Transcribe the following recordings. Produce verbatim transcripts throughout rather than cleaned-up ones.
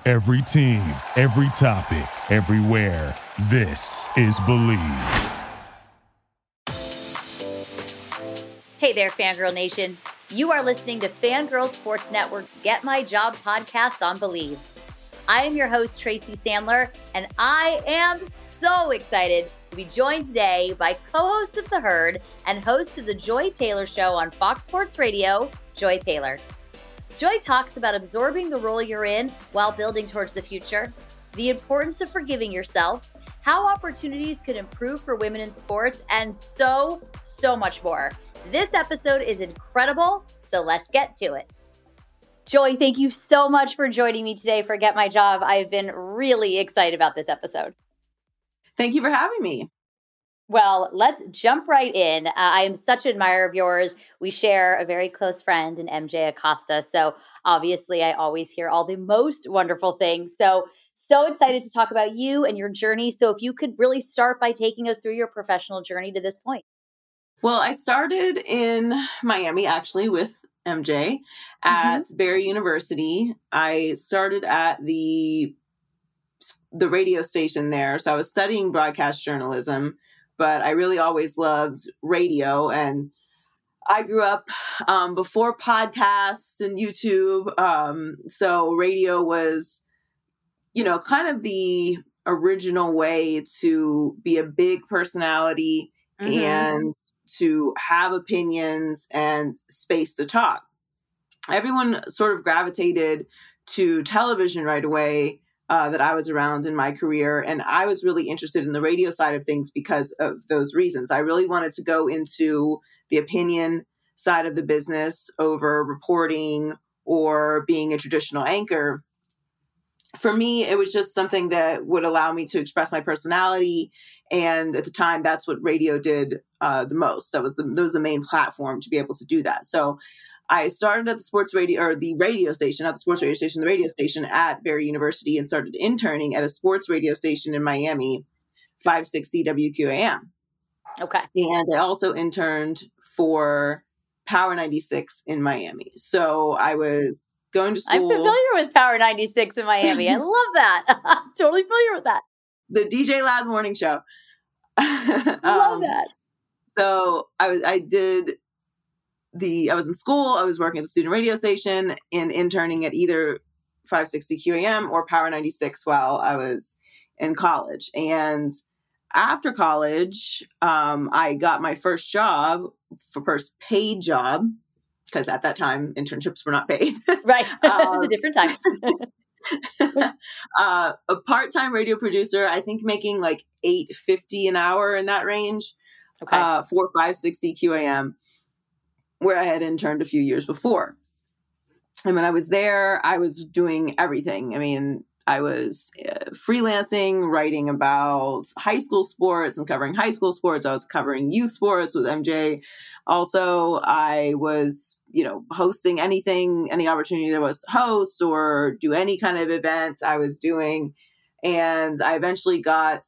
Every team, every topic, everywhere. This is Believe. Hey there, Fangirl Nation. You are listening to Fangirl Sports Network's Get My Job podcast on Believe. I am your host, Tracy Sandler, and I am so excited to be joined today by co-host of The Herd and host of the Joy Taylor Show on Fox Sports Radio, Joy Taylor. Joy talks about absorbing the role you're in while building towards the future, the importance of forgiving yourself, how opportunities could improve for women in sports, and so, so much more. This episode is incredible, so let's get to it. Joy, thank you so much for joining me today for Get My Job. I've been really excited about this episode. Thank you for having me. Well, let's jump right in. Uh, I am such an admirer of yours. We share a very close friend in M J Acosta. So obviously, I always hear all the most wonderful things. So, so excited to talk about you and your journey. So if you could really start by taking us through your professional journey to this point. Well, I started in Miami, actually, with M J at mm-hmm. Barry University. I started at the the radio station there. So I was studying broadcast journalism, but I really always loved radio. And I grew up um, before podcasts and YouTube. Um, so radio was, you know, kind of the original way to be a big personality mm-hmm. and to have opinions and space to talk. Everyone sort of gravitated to television right away uh, that I was around in my career. And I was really interested in the radio side of things because of those reasons. I really wanted to go into the opinion side of the business over reporting or being a traditional anchor. For me, it was just something that would allow me to express my personality. And at the time, that's what radio did uh, the most. That was the, that was the main platform to be able to do that. So I started at the sports radio or the radio station, not the sports radio station, the radio station at Barry University, and started interning at a sports radio station in Miami, five sixty W Q A M. Okay. And I also interned for Power ninety-six in Miami. So I was going to school. I'm familiar with Power ninety-six in Miami. I love that. I'm totally familiar with that. The D J Laz morning show. I love um, that. So I was, I did the, I was in school, I was working at the student radio station and interning at either five sixty Q A M or Power ninety-six while I was in college. And after college, um, I got my first job, for first paid job, because at that time internships were not paid. Right. It was a different time. uh, a part-time radio producer, I think making like eight fifty an hour in that range. Okay. Uh, for five sixty Q A M, where I had interned a few years before. And when I was there, I was doing everything. I mean, I was uh, freelancing, writing about high school sports and covering high school sports. I was covering youth sports with M J. Also, I was, you know, hosting anything, any opportunity there was to host or do any kind of event I was doing. And I eventually got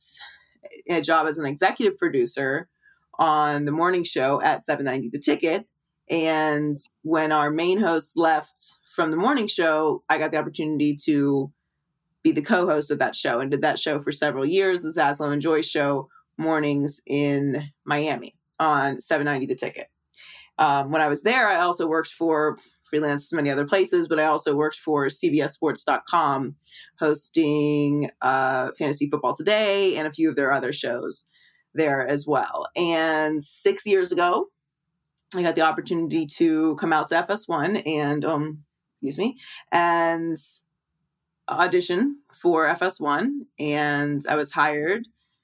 a job as an executive producer on the morning show at seven ninety The Ticket. And when our main host left from the morning show, I got the opportunity to be the co-host of that show and did that show for several years, the Zaslow and Joy Show mornings in Miami on seven ninety The Ticket. Um, when I was there, I also worked for freelance many other places, but I also worked for C B S Sports dot com, hosting uh, Fantasy Football Today and a few of their other shows there as well. And six years ago, I got the opportunity to come out to F S one and, um, excuse me, and audition for F S one. And I was hired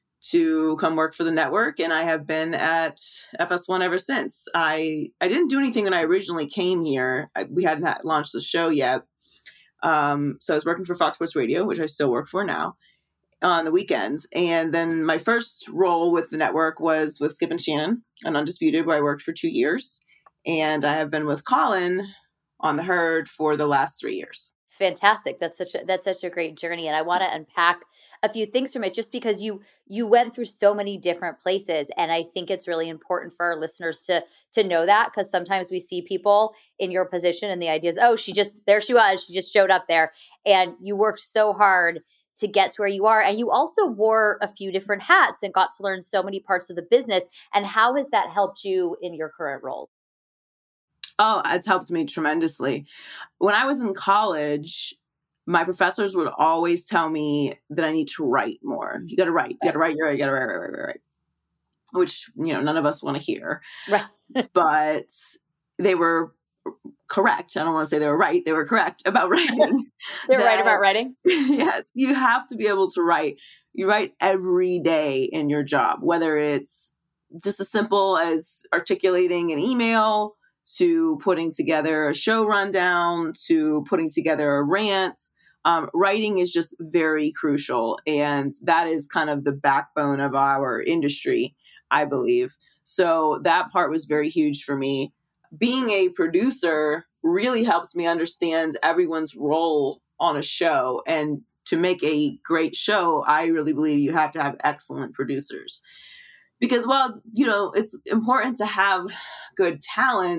to come work for the network. And I have been at F S one ever since. I, I didn't do anything when I originally came here. I, we hadn't had launched the show yet. Um, so I was working for Fox Sports Radio, which I still work for now, on the weekends. And then my first role with the network was with Skip and Shannon on Undisputed, where I worked for two years. And I have been with Colin on The Herd for the last three years. Fantastic. That's such a that's such a great journey. And I want to unpack a few things from it just because you you went through so many different places. And I think it's really important for our listeners to to know that, because sometimes we see people in your position and the idea is, oh, she just there she was, she just showed up there. And you worked so hard to get to where you are. And you also wore a few different hats and got to learn so many parts of the business. And how has that helped you in your current role? Oh, it's helped me tremendously. When I was in college, my professors would always tell me that I need to write more. You got to write, you got to write, you got to write, write, write, write, write, which, you know, none of us want to hear. Right. But they were correct. I don't want to say they were right. They were correct about writing. They're right about writing. Yes. You have to be able to write. You write every day in your job, whether it's just as simple as articulating an email, to putting together a show rundown, to putting together a rant. Um, writing is just very crucial. And that is kind of the backbone of our industry, I believe. So that part was very huge for me. Being a producer really helped me understand everyone's role on a show. And to make a great show, I really believe you have to have excellent producers. Because while, you know, it's important to have good talent,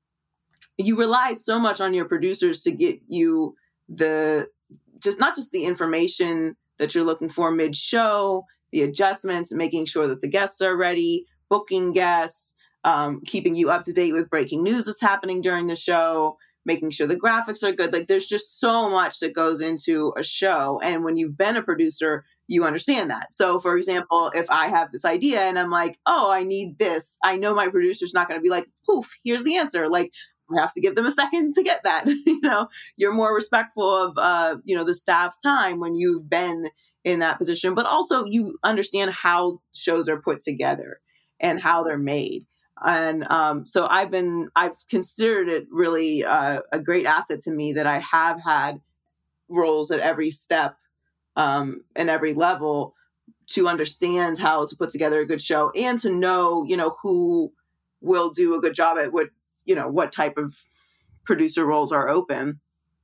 you rely so much on your producers to get you the, just not just the information that you're looking for mid-show, the adjustments, making sure that the guests are ready, booking guests, um, keeping you up to date with breaking news that's happening during the show, making sure the graphics are good. Like there's just so much that goes into a show. And when you've been a producer, you understand that. So for example, if I have this idea and I'm like, oh, I need this, I know my producer's not going to be like, poof, here's the answer. Like, I have to give them a second to get that. You know, you're more respectful of, uh, you know, the staff's time when you've been in that position, but also you understand how shows are put together and how they're made. And um, so I've been, I've considered it really uh, a great asset to me that I have had roles at every step um, and every level to understand how to put together a good show and to know, you know, who will do a good job at what, you know, what type of producer roles are open.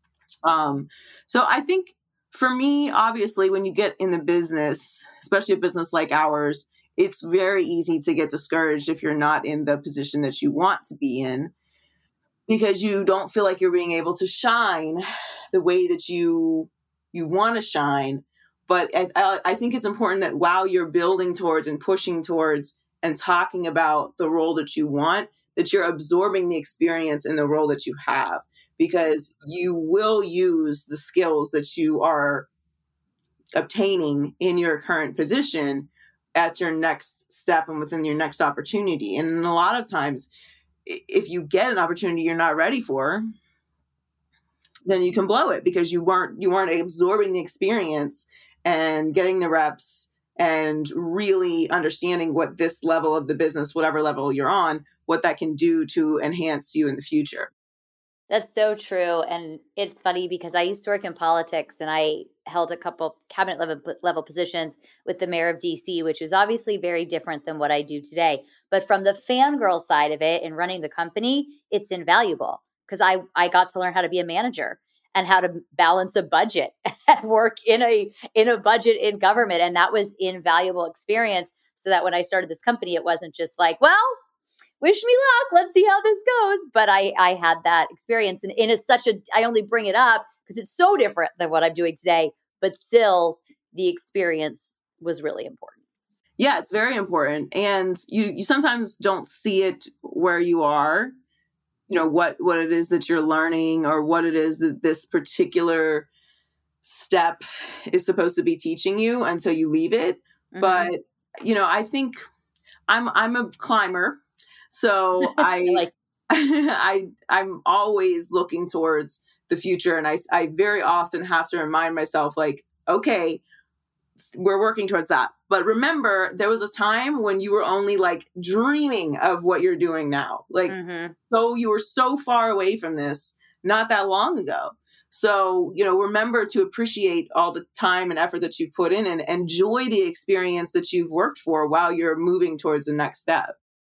Um, so I think for me, obviously, when you get in the business, especially a business like ours, it's very easy to get discouraged if you're not in the position that you want to be in, because you don't feel like you're being able to shine the way that you you want to shine. But I, I think it's important that while you're building towards and pushing towards and talking about the role that you want, that you're absorbing the experience in the role that you have, because you will use the skills that you are obtaining in your current position at your next step and within your next opportunity. And a lot of times, if you get an opportunity you're not ready for, then you can blow it because you weren't you weren't absorbing the experience and getting the reps and really understanding what this level of the business, whatever level you're on, what that can do to enhance you in the future. That's so true. And it's funny because I used to work in politics and I held a couple cabinet level, level positions with the mayor of D C, which is obviously very different than what I do today. But from the fangirl side of it and running the company, it's invaluable because I, I got to learn how to be a manager and how to balance a budget and work in a in a budget in government. And that was invaluable experience. So that when I started this company, it wasn't just like, well, wish me luck, let's see how this goes. But I, I had that experience. And in a, such a, I only bring it up because it's so different than what I'm doing today, but still the experience was really important. Yeah, it's very important. And you, you sometimes don't see it where you are, you know, what, what it is that you're learning or what it is that this particular step is supposed to be teaching you until you leave it. Mm-hmm. But, you know, I think I'm, I'm a climber. So I, like, I, I'm always looking towards the future. And I, I very often have to remind myself, like, okay, we're working towards that. But remember, there was a time when you were only like dreaming of what you're doing now. Like, mm-hmm. so you were so far away from this not that long ago. So, you know, remember to appreciate all the time and effort that you've put in and enjoy the experience that you've worked for while you're moving towards the next step.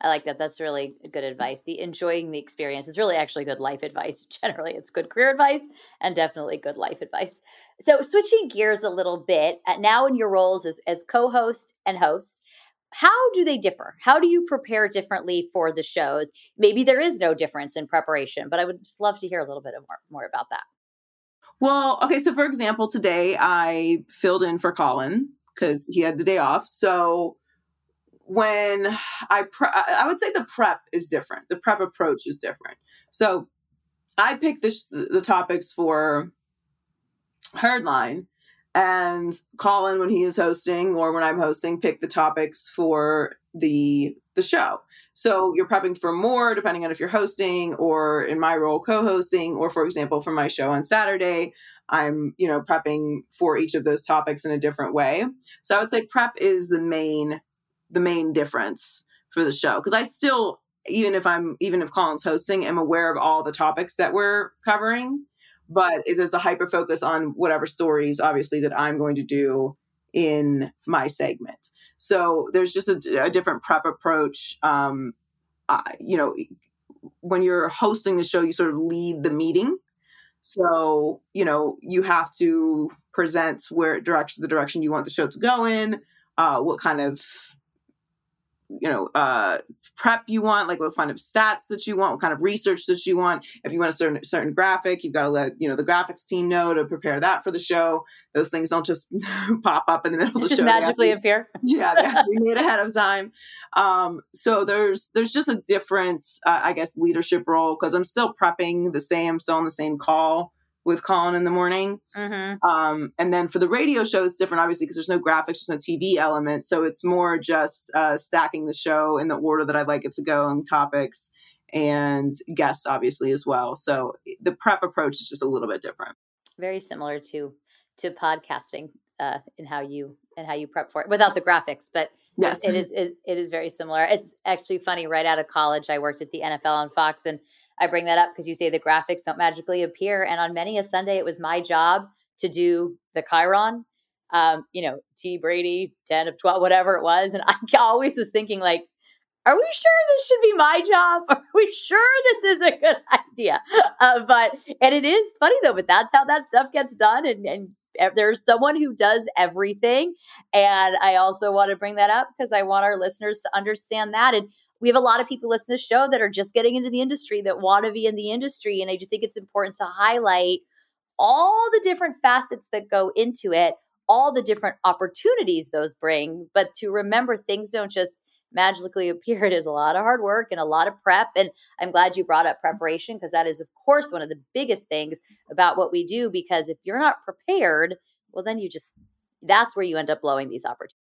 I like that. That's really good advice. The enjoying the experience is really actually good life advice. Generally, it's good career advice and definitely good life advice. So switching gears a little bit, uh, now in your roles as, as co-host and host, how do they differ? How do you prepare differently for the shows? Maybe there is no difference in preparation, but I would just love to hear a little bit more, more about that. Well, okay. So for example, today I filled in for Colin because he had the day off. So when I, pre- I would say the prep is different. The prep approach is different. So I picked this, the topics for Herdline, and Colin, when he is hosting or when I'm hosting, pick the topics for the the show. So you're prepping for more depending on if you're hosting or in my role co-hosting, or for example, for my show on Saturday, I'm, you know, prepping for each of those topics in a different way. So I would say prep is the main the main difference for the show. Because I still, even if I'm, even if Colin's hosting, am aware of all the topics that we're covering, but there's a hyper focus on whatever stories, obviously, that I'm going to do in my segment. So there's just a, a different prep approach. Um, uh, you know, when you're hosting the show, you sort of lead the meeting. So, you know, you have to present where direction, the direction you want the show to go in, uh, what kind of, you know, uh, prep you want, like what kind of stats that you want, what kind of research that you want. If you want a certain certain graphic, you've got to let, you know, the graphics team know to prepare that for the show. Those things don't just pop up in the middle of the just show. Just magically be, appear. Yeah, they have to be made ahead of time. Um, so there's there's just a different, uh, I guess, leadership role, because I'm still prepping the same, still on the same call with Colin in the morning. Mm-hmm. Um, and then for the radio show, it's different, obviously, because there's no graphics, there's no T V element. So it's more just uh, stacking the show in the order that I'd like it to go, and topics and guests, obviously, as well. So the prep approach is just a little bit different. Very similar to to podcasting uh, in how you and how you prep for it without the graphics, but yes, it is, it, it is very similar. It's actually funny. Right out of college, I worked at the N F L on Fox, and I bring that up because you say the graphics don't magically appear. And on many a Sunday, it was my job to do the Chiron, um, you know, T Brady, ten of twelve, whatever it was. And I always was thinking, like, are we sure this should be my job? Are we sure this is a good idea? Uh, but, and it is funny though, but that's how that stuff gets done. And, and there's someone who does everything. And I also want to bring that up because I want our listeners to understand that. And we have a lot of people listening to this show that are just getting into the industry, that want to be in the industry. And I just think it's important to highlight all the different facets that go into it, all the different opportunities those bring, but to remember things don't just magically appear. It is a lot of hard work and a lot of prep. And I'm glad you brought up preparation, because that is, of course, one of the biggest things about what we do, because if you're not prepared, well, then you just, that's where you end up blowing these opportunities.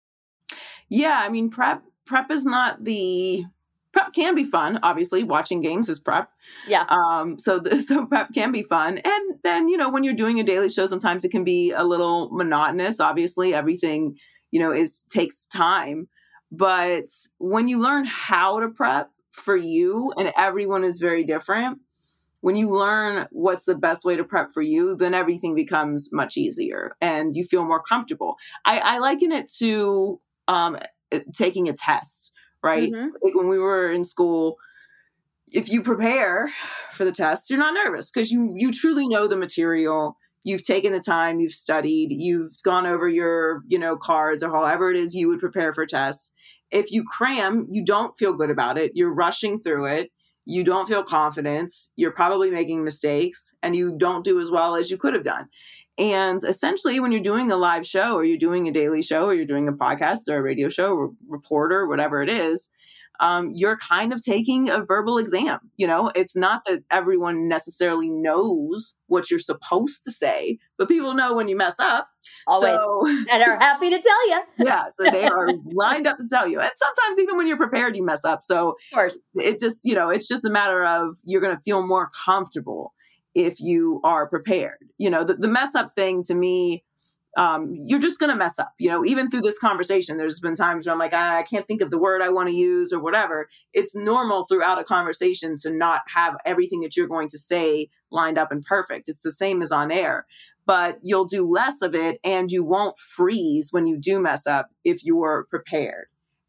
Yeah. I mean, prep, prep is not the, prep can be fun. Obviously, watching games is prep. Yeah. Um, so, the, so prep can be fun. And then, you know, when you're doing a daily show, sometimes it can be a little monotonous. Obviously, everything, you know, is takes time. But when you learn how to prep for you, and everyone is very different, when you learn what's the best way to prep for you, then everything becomes much easier and you feel more comfortable. I, I liken it to um, taking a test, right? Mm-hmm. Like when we were in school, if you prepare for the test, you're not nervous because you you truly know the material. You've taken the time, you've studied, you've gone over your, you know, cards or however it is you would prepare for tests. If you cram, you don't feel good about it. You're rushing through it. You don't feel confidence. You're probably making mistakes, and you don't do as well as you could have done. And essentially, when you're doing a live show, or you're doing a daily show, or you're doing a podcast or a radio show, or reporter, whatever it is, Um, you're kind of taking a verbal exam. You know, it's not that everyone necessarily knows what you're supposed to say, but people know when you mess up. Always. So, and are happy to tell you. Yeah. So they are lined up to tell you. And sometimes even when you're prepared, you mess up. So of course, it just, you know, it's just a matter of you're going to feel more comfortable if you are prepared. You know, the, the mess up thing to me, Um, you're just going to mess up, you know, even through this conversation. There's been times where I'm like, ah, I can't think of the word I want to use or whatever. It's normal throughout a conversation to not have everything that you're going to say lined up and perfect. It's the same as on air, but you'll do less of it and you won't freeze when you do mess up if you're prepared.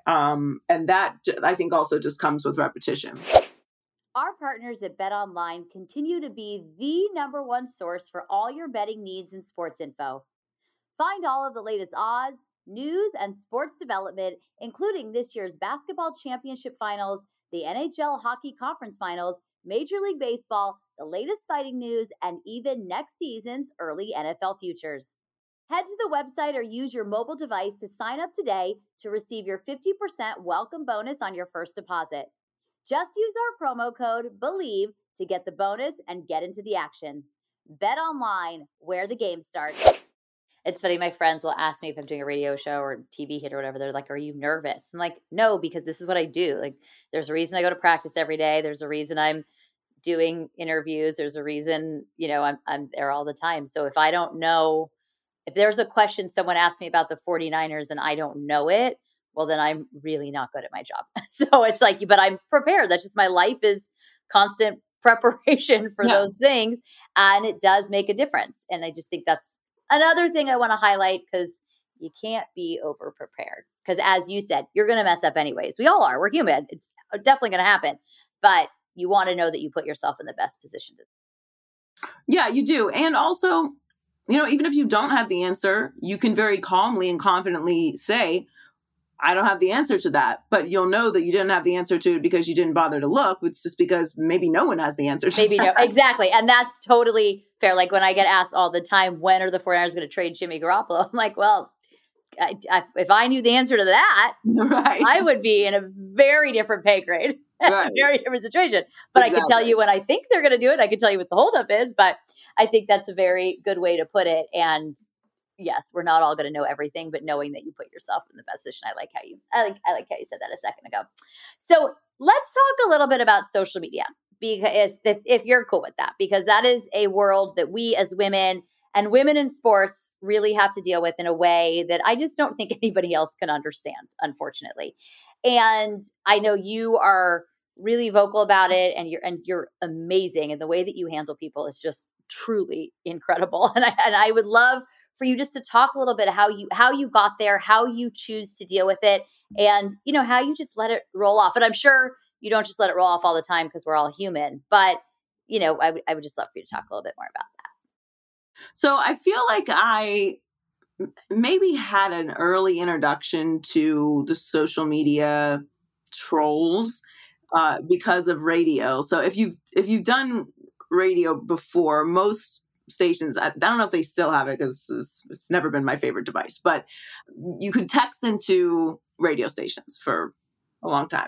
Um, and that, I think, also just comes with repetition. Our partners at BetOnline continue to be the number one source for all your betting needs and sports info. Find all of the latest odds, news, and sports development, including this year's basketball championship finals, the N H L hockey conference finals, Major League Baseball, the latest fighting news, and even next season's early N F L futures. Head to the website or use your mobile device to sign up today to receive your fifty percent welcome bonus on your first deposit. Just use our promo code BELIEVE to get the bonus and get into the action. Bet online, where the game starts. It's funny, my friends will ask me if I'm doing a radio show or T V hit or whatever. They're like, are you nervous? I'm like, no, because this is what I do. Like, there's a reason I go to practice every day. There's a reason I'm doing interviews. There's a reason, you know, I'm I'm there all the time. So if I don't know, if there's a question someone asked me about the 49ers and I don't know it, well, then I'm really not good at my job. So it's like, but I'm prepared. That's just my life is constant preparation for Yeah. those things. And it does make a difference. And I just think that's another thing I want to highlight, because you can't be over prepared. Because as you said, you're going to mess up anyways. We all are. We're human. It's definitely going to happen. But you want to know that you put yourself in the best position. Yeah, you do. And also, you know, even if you don't have the answer, you can very calmly and confidently say, I don't have the answer to that, but you'll know that you didn't have the answer to it because you didn't bother to look. It's just because maybe no one has the answer to Maybe that. no, exactly. And that's totally fair. Like when I get asked all the time, when are the 49ers going to trade Jimmy Garoppolo? I'm like, well, I, I, if I knew the answer to that, Right. I would be in a very different pay grade, Right. very different situation. But I can tell Exactly. you when I think they're going to do it. I can tell you what the holdup is, but I think that's a very good way to put it. And yes, we're not all going to know everything, but knowing that you put yourself in the best position. I like how you, I like, I like how you said that a second ago. So let's talk a little bit about social media, because if, if you're cool with that, because that is a world that we as women and women in sports really have to deal with in a way that I just don't think anybody else can understand, unfortunately. And I know you are really vocal about it, and you're, and you're amazing. And the way that you handle people is just truly incredible. And I, and I would love for you just to talk a little bit how you, how you got there, how you choose to deal with it, and, you know, how you just let it roll off. And I'm sure you don't just let it roll off all the time, because we're all human, but, you know, I would, I would just love for you to talk a little bit more about that. So I feel like I maybe had an early introduction to the social media trolls uh, because of radio. So if you've, if you've done radio before, most stations, I, I don't know if they still have it because it's, it's never been my favorite device, but you could text into radio stations for a long time.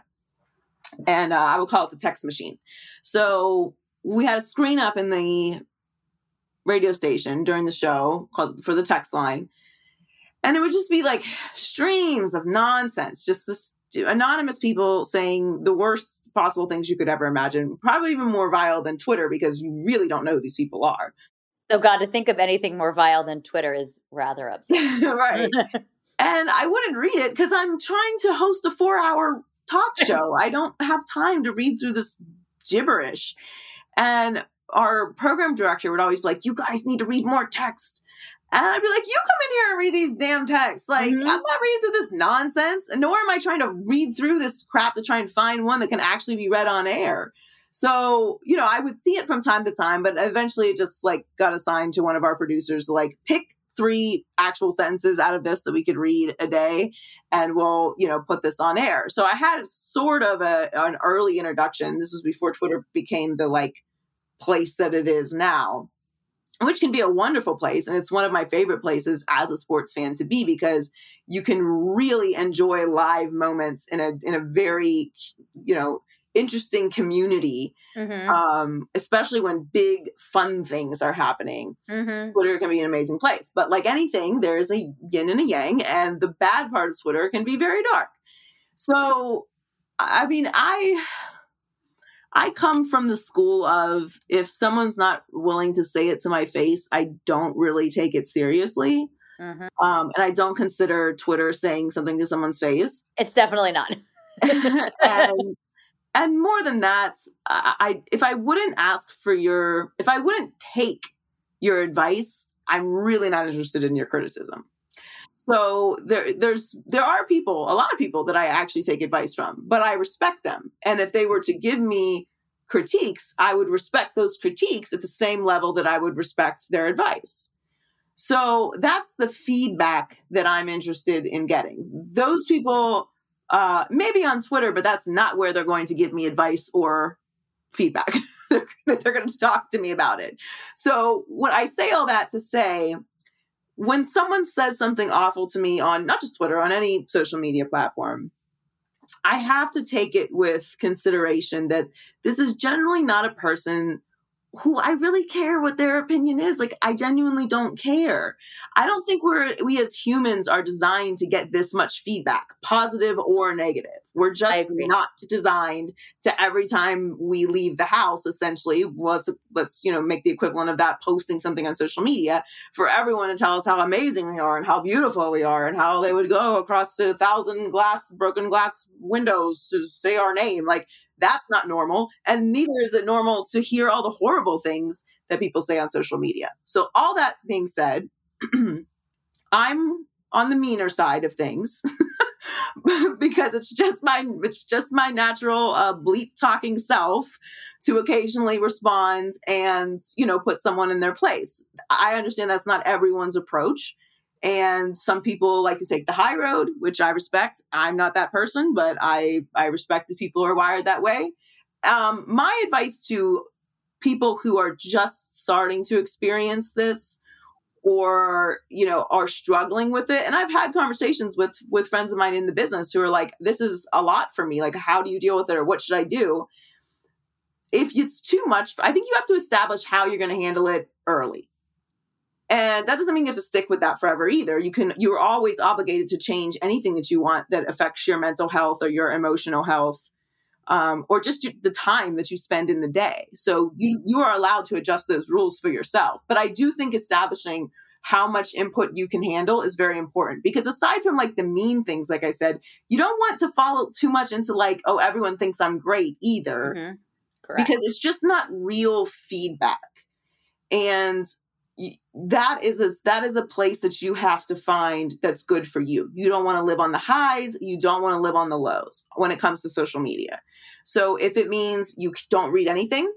And uh, I would call it the text machine. So we had a screen up in the radio station during the show called for the text line. And it would just be like streams of nonsense, just this anonymous people saying the worst possible things you could ever imagine, probably even more vile than Twitter, because you really don't know who these people are. So God, to think of anything more vile than Twitter is rather upsetting. Right. And I wouldn't read it because I'm trying to host a four hour talk show. I don't have time to read through this gibberish. And our program director would always be like, you guys need to read more text. And I'd be like, you come in here and read these damn texts. Like, mm-hmm. I'm not reading through this nonsense. And nor am I trying to read through this crap to try and find one that can actually be read on air. So, you know, I would see it from time to time, but eventually it just like got assigned to one of our producers to like pick three actual sentences out of this that we could read a day, and we'll, you know, put this on air. So I had sort of a, an early introduction. This was before Twitter became the like place that it is now, which can be a wonderful place. And it's one of my favorite places as a sports fan to be, because you can really enjoy live moments in a, in a very, you know, interesting community, mm-hmm. um, especially when big fun things are happening. Mm-hmm. Twitter can be an amazing place, but like anything, there's a yin and a yang, and the bad part of Twitter can be very dark. So, I mean, I, I come from the school of, if someone's not willing to say it to my face, I don't really take it seriously. Mm-hmm. Um, and I don't consider Twitter saying something to someone's face. It's definitely not. and And more than that, I if I wouldn't ask for your, if I wouldn't take your advice, I'm really not interested in your criticism. So there, there's, there are people, a lot of people that I actually take advice from, but I respect them. And if they were to give me critiques, I would respect those critiques at the same level that I would respect their advice. So that's the feedback that I'm interested in getting. Those people, uh, maybe on Twitter, but that's not where they're going to give me advice or feedback. they're, they're going to talk to me about it. So when I say all that to say, when someone says something awful to me on not just Twitter, on any social media platform, I have to take it with consideration that this is generally not a person who I really care what their opinion is. Like, I genuinely don't care. I don't think we're, we as humans are designed to get this much feedback, positive or negative. We're just not designed to every time we leave the house, essentially, let's, let's, you know, make the equivalent of that posting something on social media for everyone to tell us how amazing we are and how beautiful we are and how they would go across a thousand glass, broken glass windows to say our name. Like, that's not normal. And neither is it normal to hear all the horrible things that people say on social media. So all that being said, I'm on the meaner side of things because it's just my, it's just my natural uh, bleep talking self to occasionally respond and, you know, put someone in their place. I understand that's not everyone's approach. And some people like to take the high road, which I respect. I'm not that person, but I, I respect that people are wired that way. Um, my advice to people who are just starting to experience this or, you know, are struggling with it. And I've had conversations with, with friends of mine in the business who are like, this is a lot for me. Like, how do you deal with it? Or what should I do? If it's too much, I think you have to establish how you're going to handle it early. And that doesn't mean you have to stick with that forever either. You can, you're always obligated to change anything that you want that affects your mental health or your emotional health, um, or just your, the time that you spend in the day. So you, you are allowed to adjust those rules for yourself. But I do think establishing how much input you can handle is very important, because aside from like the mean things, like I said, you don't want to follow too much into like, oh, everyone thinks I'm great either, Mm-hmm. Correct. Because it's just not real feedback. And that is a, that is a place that you have to find that's good for you. You don't want to live on the highs. You don't want to live on the lows when it comes to social media. So if it means you don't read anything,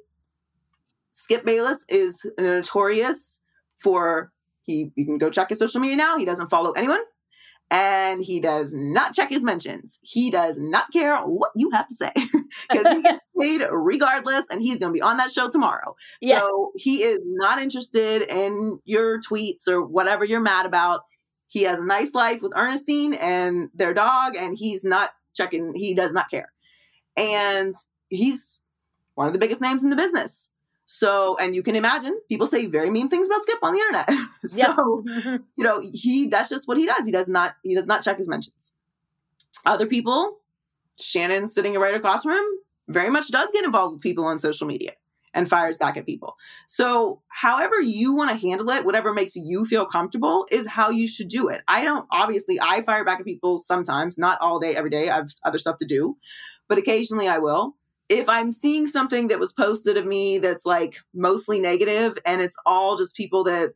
Skip Bayless is notorious for, he, you can go check his social media now. He doesn't follow anyone and he does not check his mentions. He does not care what you have to say because he gets paid regardless and he's going to be on that show tomorrow. Yeah. So he is not interested in your tweets or whatever you're mad about. He has a nice life with Ernestine and their dog and he's not checking. He does not care. And he's one of the biggest names in the business. So, and you can imagine people say very mean things about Skip on the internet. so, yep. you know, he, that's just what he does. He does not, he does not check his mentions. Other people, Shannon sitting right across from him, very much does get involved with people on social media and fires back at people. So however you want to handle it, whatever makes you feel comfortable is how you should do it. I don't, obviously I fire back at people sometimes, not all day, every day. I have other stuff to do, but occasionally I will. If I'm seeing something that was posted of me that's like mostly negative and it's all just people that,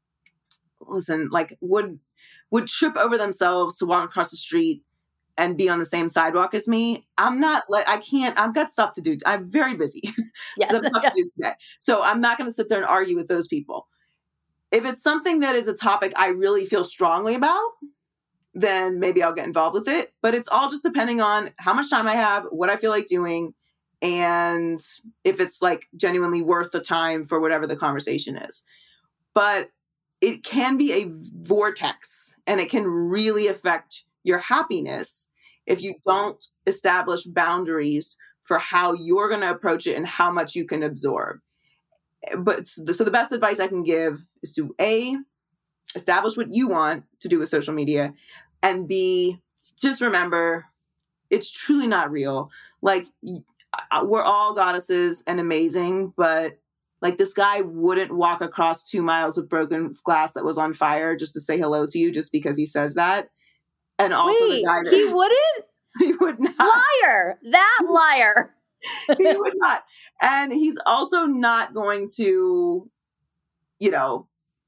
listen, like would would trip over themselves to walk across the street and be on the same sidewalk as me, I'm not like, I can't, I've got stuff to do. I'm very busy. Yes. so I have stuff to do today. So I'm not going to sit there and argue with those people. If it's something that is a topic I really feel strongly about, then maybe I'll get involved with it. But it's all just depending on how much time I have, what I feel like doing, and if it's like genuinely worth the time for whatever the conversation is. But it can be a vortex and it can really affect your happiness if you don't establish boundaries for how you're going to approach it and how much you can absorb. But so the best advice I can give is to A, establish what you want to do with social media, and B, just remember it's truly not real. Like, we're all goddesses and amazing, but like this guy wouldn't walk across two miles of broken glass that was on fire just to say hello to you just because he says that. And also Wait, the guy that he wouldn't? He would not. Liar. That liar. He would not. And he's also not going to, you know,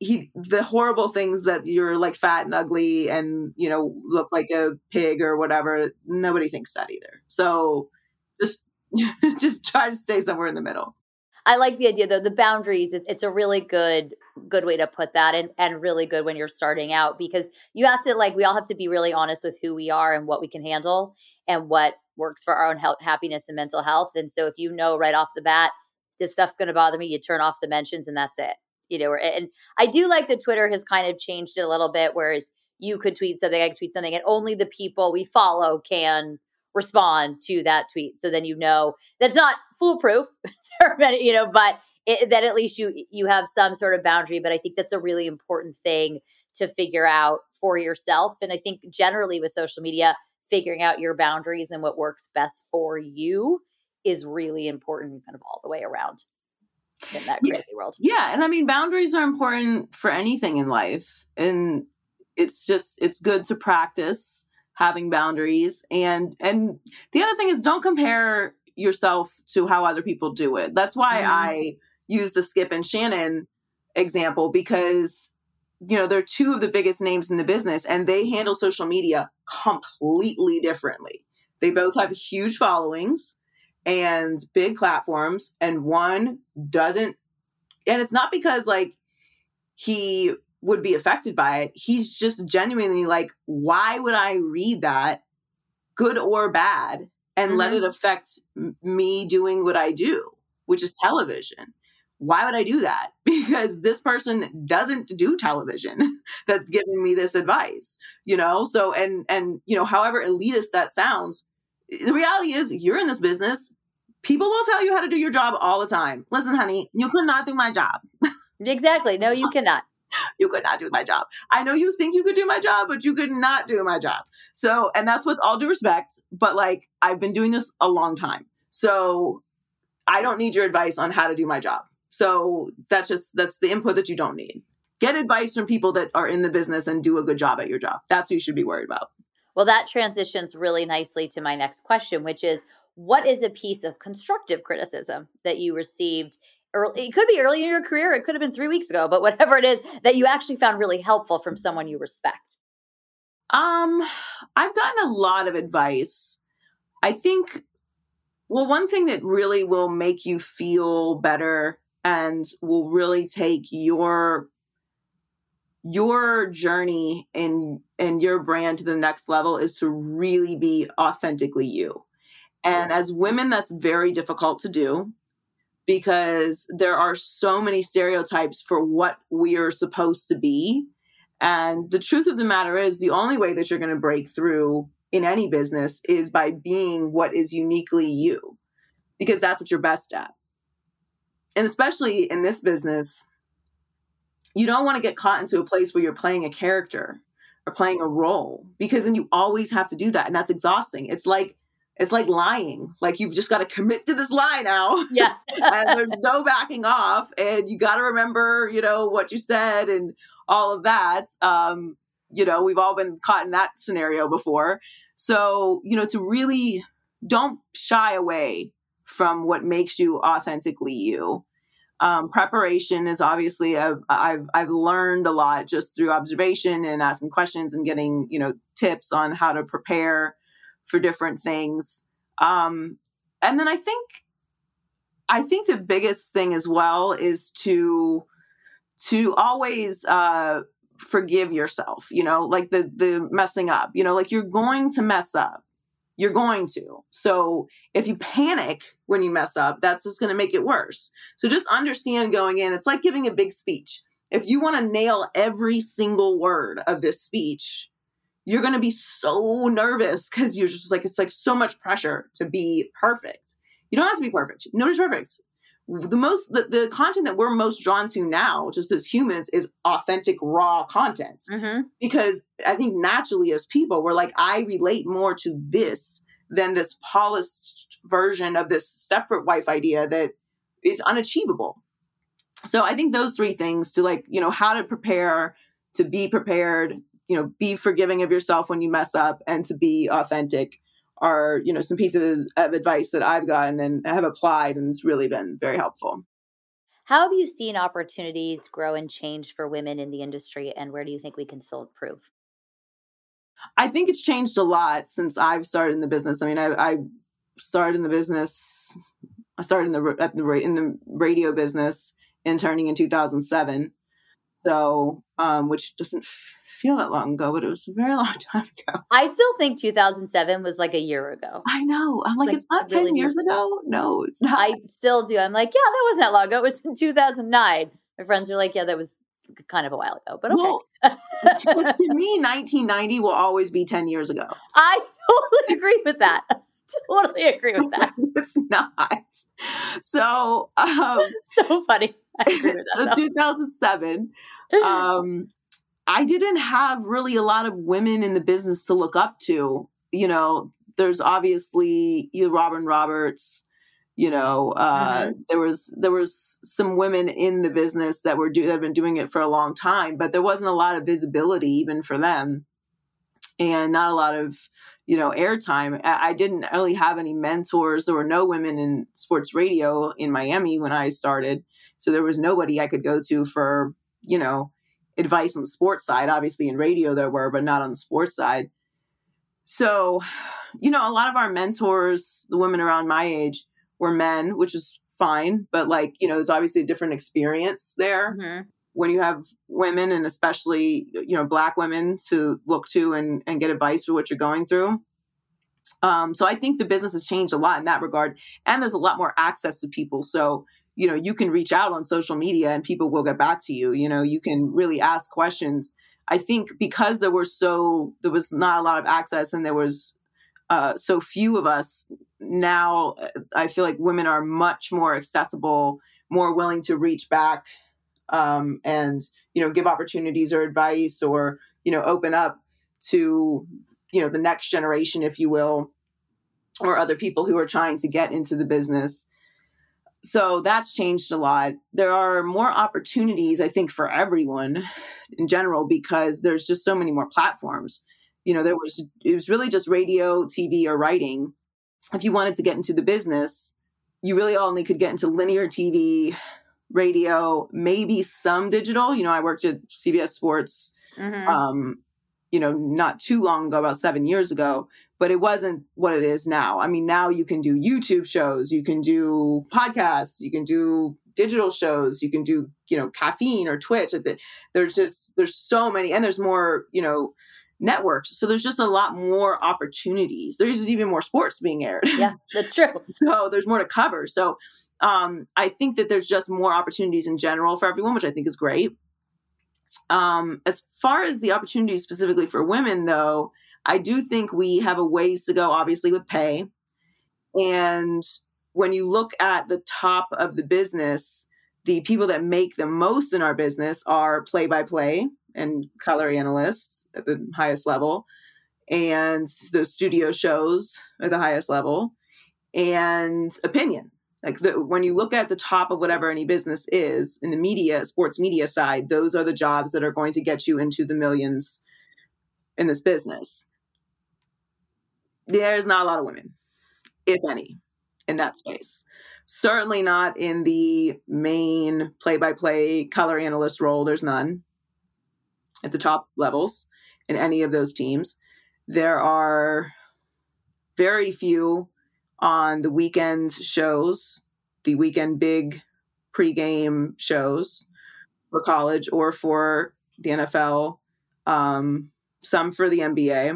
he, the horrible things that you're like fat and ugly and, you know, look like a pig or whatever, nobody thinks that either. So just, just try to stay somewhere in the middle. I like the idea though, the boundaries, it's a really good, good way to put that, and, and really good when you're starting out, because you have to, like, we all have to be really honest with who we are and what we can handle and what works for our own health, happiness and mental health. And so if you know right off the bat, this stuff's going to bother me, you turn off the mentions and that's it. You know, and I do like that Twitter has kind of changed it a little bit, whereas you could tweet something, I could tweet something, and only the people we follow can respond to that tweet. So then, you know, that's not foolproof, you know, but it, then at least you, you have some sort of boundary. But I think that's a really important thing to figure out for yourself. And I think generally with social media, figuring out your boundaries and what works best for you is really important kind of all the way around in that crazy yeah. world. Yeah. And I mean, boundaries are important for anything in life. And it's just, it's good to practice having boundaries. And, and the other thing is, don't compare yourself to how other people do it. That's why mm. I use the Skip and Shannon example, because, you know, they're two of the biggest names in the business and they handle social media completely differently. They both have huge followings and big platforms, and one doesn't, and it's not because like he would be affected by it. He's just genuinely like, why would I read that, good or bad, and mm-hmm. let it affect m- me doing what I do, which is television? Why would I do that? Because this person doesn't do television that's giving me this advice, you know? So, and, and, you know, however elitist that sounds, the reality is you're in this business. People will tell you how to do your job all the time. Listen, honey, you could not do my job. Exactly. No, you cannot. You could not do my job. I know you think you could do my job, but you could not do my job. So, and that's with all due respect, but like, I've been doing this a long time. So I don't need your advice on how to do my job. So that's just, that's the input that you don't need. Get advice from people that are in the business and do a good job at your job. That's who you should be worried about. Well, that transitions really nicely to my next question, which is, what is a piece of constructive criticism that you received early? It could be early in your career. It could have been three weeks ago, but whatever it is that you actually found really helpful from someone you respect. Um, I've gotten a lot of advice. I think, well, one thing that really will make you feel better and will really take your your journey and and your brand to the next level is to really be authentically you. And as women, that's very difficult to do because there are so many stereotypes for what we are supposed to be. And the truth of the matter is, the only way that you're going to break through in any business is by being what is uniquely you, because that's what you're best at. And especially in this business, you don't want to get caught into a place where you're playing a character or playing a role, because then you always have to do that. And that's exhausting. It's like, it's like lying. Like, you've just got to commit to this lie now. Yes. And there's no backing off. And you got to remember, you know, what you said and all of that. Um, you know, we've all been caught in that scenario before. So, you know, to really don't shy away from what makes you authentically you. Um, preparation is obviously, a, I've, I've learned a lot just through observation and asking questions and getting, you know, tips on how to prepare for different things. Um, and then I think, I think the biggest thing as well is to, to always, uh, forgive yourself, you know, like the, the messing up, you know, like you're going to mess up. You're going to. So if you panic when you mess up, that's just going to make it worse. So just understand going in, it's like giving a big speech. If you want to nail every single word of this speech, you're going to be so nervous because you're just like, it's like so much pressure to be perfect. You don't have to be perfect. Nobody's perfect. The most, the, the content that we're most drawn to now, just as humans, is authentic, raw content. Mm-hmm. Because I think naturally as people, we're like, I relate more to this than this polished version of this Stepford wife idea that is unachievable. So I think those three things, to like, you know, how to prepare, to be prepared, you know, be forgiving of yourself when you mess up, and to be authentic, are, you know, some pieces of advice that I've gotten and have applied, and it's really been very helpful. How have you seen opportunities grow and change for women in the industry, and where do you think we can still improve? I think it's changed a lot since I've started in the business. I mean, I, I started in the business. I started in the at the in the radio business, interning in two thousand seven. So, um, which doesn't f- feel that long ago, but it was a very long time ago. I still think two thousand seven was like a year ago. I know. I'm like, Like, it's not I really ten do. years ago. No, it's not. I still do. I'm like, yeah, that wasn't that long ago. It was in two thousand nine. My friends are like, yeah, that was kind of a while ago, but okay. Well, because to me, nineteen ninety will always be ten years ago. I totally agree with that. Totally agree with that. It's not. So, um, So funny. I agree with so that. two thousand seven, um, I didn't have really a lot of women in the business to look up to. You know, there's obviously you know, Robin Roberts. You know, uh, Mhm. there was there was some women in the business that were do that have been doing it for a long time, but there wasn't a lot of visibility even for them, and not a lot of you know airtime. I, I didn't really have any mentors. There were no women in sports radio in Miami when I started, so there was nobody I could go to for you know advice on the sports side. Obviously, in radio there were, but not on the sports side. So, you know, a lot of our mentors, the women around my age, were men, which is fine. But like, you know, there's obviously a different experience there Mhm. when you have women and especially, you know, Black women to look to and, and get advice for what you're going through. Um, so I think the business has changed a lot in that regard. And there's a lot more access to people. So, you know, you can reach out on social media and people will get back to you. You know, you can really ask questions. I think because there were so, there was not a lot of access and there was uh, so few of us, now uh, I feel like women are much more accessible, more willing to reach back um, and, you know, give opportunities or advice or, you know, open up to, you know, the next generation, if you will, or other people who are trying to get into the business. So that's changed a lot. There are more opportunities, I think, for everyone in general, because there's just so many more platforms. You know, there was, it was really just radio, T V, or writing. If you wanted to get into the business, you really only could get into linear T V, radio, maybe some digital. You know, I worked at C B S Sports, Mhm. um, you know, not too long ago, about seven years ago, but it wasn't what it is now. I mean, now you can do YouTube shows, you can do podcasts, you can do digital shows, you can do, you know, Caffeine or Twitch. There's just, there's so many, and there's more, you know, networks. So there's just a lot more opportunities. There's even more sports being aired. Yeah, that's true. So there's more to cover. So um, I think that there's just more opportunities in general for everyone, which I think is great. Um, as far as the opportunities specifically for women, though, I do think we have a ways to go, obviously, with pay. And when you look at the top of the business, the people that make the most in our business are play-by-play and color analysts at the highest level, and those studio shows at the highest level, and opinion. Like the, when you look at the top of whatever any business is in the media, sports media side, those are the jobs that are going to get you into the millions in this business. There's not a lot of women, if any, in that space. Certainly not in the main play-by-play color analyst role. There's none at the top levels in any of those teams. There are very few on the weekend shows, the weekend big pregame shows for college or for the N F L, um, some for the N B A,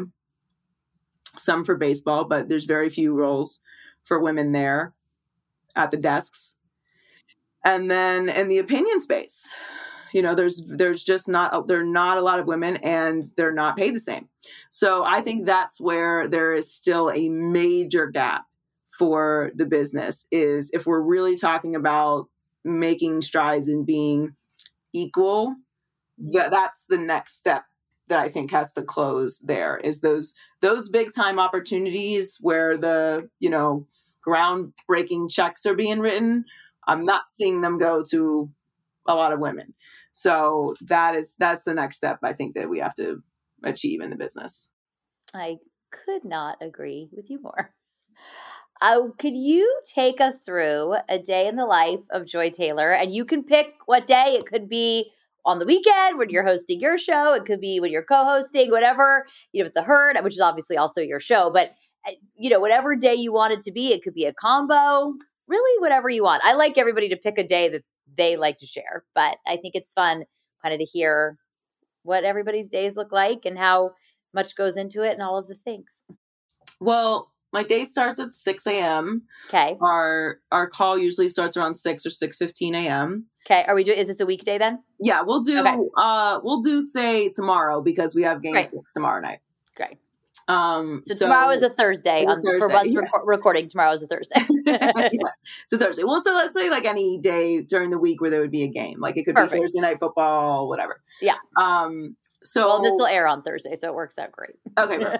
some for baseball, but there's very few roles for women there at the desks. And then in the opinion space, you know, there's there's just not there are not a lot of women, and they're not paid the same. So I think that's where there is still a major gap for the business, is if we're really talking about making strides in being equal, that that's the next step that I think has to close there, is those those big time opportunities where the, you know, groundbreaking checks are being written. I'm not seeing them go to a lot of women. So that is that's the next step I think that we have to achieve in the business. I could not agree with you more. Uh, could you take us through a day in the life of Joy Taylor? And you can pick what day. It could be on the weekend when you're hosting your show. It could be when you're co-hosting, whatever, you know, with The Herd, which is obviously also your show. But, you know, whatever day you want it to be, it could be a combo, really whatever you want. I like everybody to pick a day that they like to share. But I think it's fun kind of to hear what everybody's days look like and how much goes into it and all of the things. Well, my day starts at six a.m. Okay. Our our call usually starts around six or six fifteen a.m. Okay. Are we doing, is this a weekday then? Yeah, we'll do, okay. uh, we'll do say tomorrow because we have game Great. six tomorrow night. Great. Um, so, so tomorrow is a Thursday. On, a Thursday for us yeah. rec- recording, tomorrow is a Thursday. Yes, so Thursday. Well, so let's say like any day during the week where there would be a game. Like it could Perfect. be Thursday night football, whatever. Yeah. Um. So well, this will air on Thursday, so it works out great. Okay.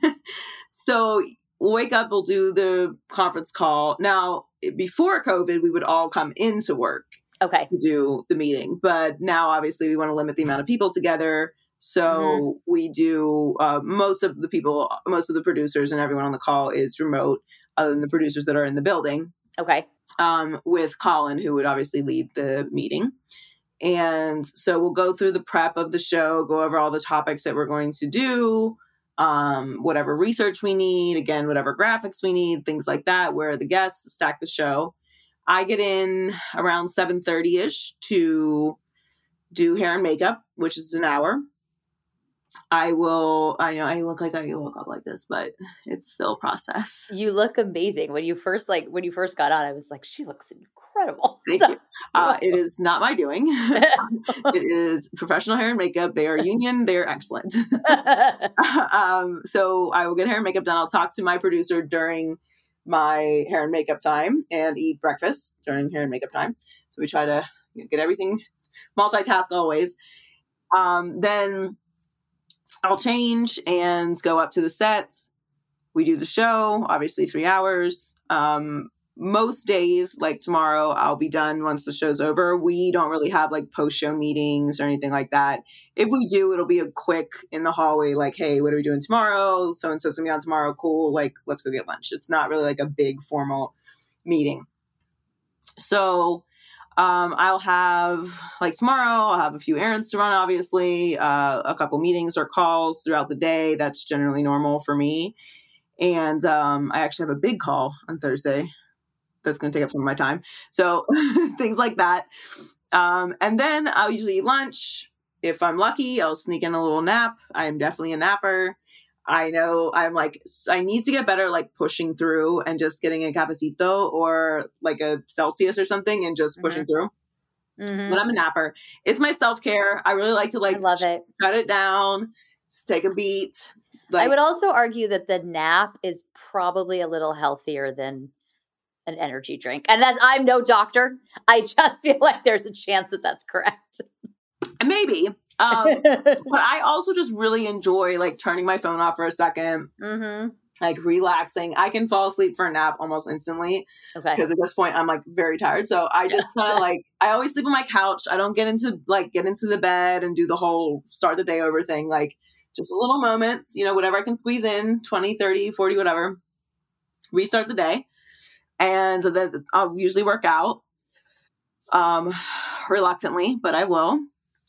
So we'll wake up, we'll do the conference call. Now, before COVID, we would all come into work. Okay. To do the meeting, but now obviously we want to limit the amount of people together. So mm-hmm. we do, uh, most of the people, most of the producers and everyone on the call is remote, other than the producers that are in the building. Okay. Um, with Colin, who would obviously lead the meeting. And so we'll go through the prep of the show, go over all the topics that we're going to do, um, whatever research we need, again, whatever graphics we need, things like that, where the guests stack the show. I get in around seven thirty-ish to do hair and makeup, which is an hour. I will, I know I look like I woke up like this, but it's still a process. You look amazing. When you first, like, when you first got on, I was like, she looks incredible. Thank so, you. Uh, it is not my doing. It is professional hair and makeup. They are union. They're excellent. um, so I will get hair and makeup done. I'll talk to my producer during my hair and makeup time and eat breakfast during hair and makeup time. So we try to you know, get everything, multitask always. Um, then I'll change and go up to the sets. We do the show, obviously three hours. Um, most days, like tomorrow, I'll be done once the show's over. We don't really have like post-show meetings or anything like that. If we do, it'll be a quick in the hallway, like, hey, what are we doing tomorrow? So-and-so's gonna be on tomorrow. Cool. Like, let's go get lunch. It's not really like a big formal meeting. So um, I'll have, like tomorrow, I'll have a few errands to run, obviously, uh, a couple meetings or calls throughout the day. That's generally normal for me. And um, I actually have a big call on Thursday that's going to take up some of my time. So things like that. Um, and then I'll usually eat lunch. If I'm lucky, I'll sneak in a little nap. I'm definitely a napper. I know I'm like, I need to get better, like pushing through and just getting a cafecito or like a Celsius or something and just pushing mm-hmm. through. Mm-hmm. But I'm a napper. It's my self-care. I really like to like I love it. Shut it down, just take a beat. Like, I would also argue that the nap is probably a little healthier than an energy drink. And that's, I'm no doctor. I just feel like there's a chance that that's correct. Maybe. Um, but I also just really enjoy like turning my phone off for a second, mm-hmm. like relaxing. I can fall asleep for a nap almost instantly. Okay. Because at this point I'm like very tired. So I just kind of like, I always sleep on my couch. I don't get into like get into the bed and do the whole start the day over thing. Like just little moments, you know, whatever I can squeeze in, twenty, thirty, forty, whatever, restart the day. And then I'll usually work out um, reluctantly, but I will.